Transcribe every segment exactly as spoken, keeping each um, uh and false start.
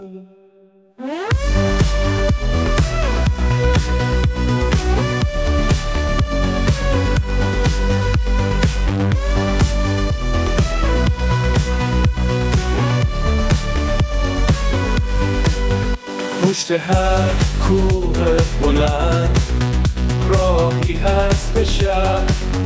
پشت هر کوه بلند راهی هست به شهر،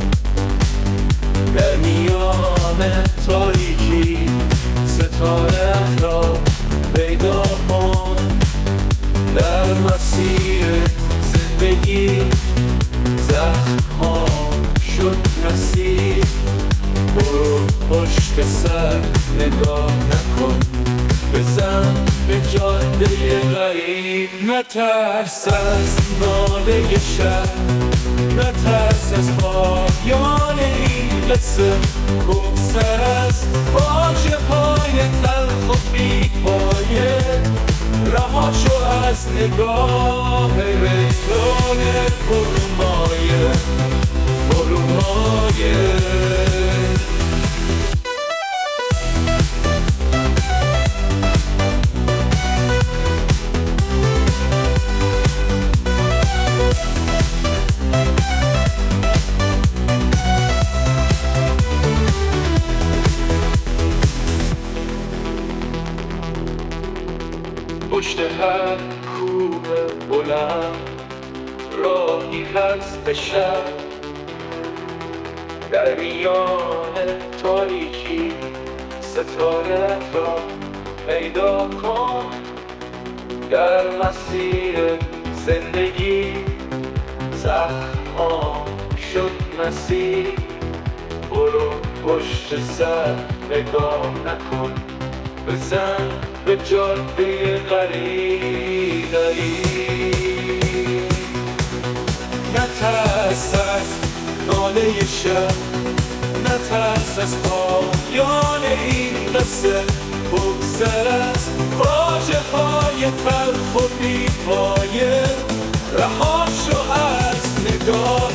در میان تاریکی ستاره را پیدا کن. در مسیر زندگی زخم‌ها شد نصیب، برو پشت سر نگاه نکن، بزن به جاده غریب. نترس از ناله شهر، نترس از پایان این قصه. بگذر از واژه های تلخ و بی پایه، رها شو از نگاه رسان فرومایه فرومایه. پشت هر کوه بلند راهی هست به شهر، در میان تاریکی ستاره را پیدا کن. در مسیر زندگی زخم‌ها شد نصیب، برو پشت سر نگاه نکن، بزن به جاده غریب. نترس از ناله شب، نترس از پایان این قصه. بگذر از واژه های تلخ و بی پایه، رها شو از نگاه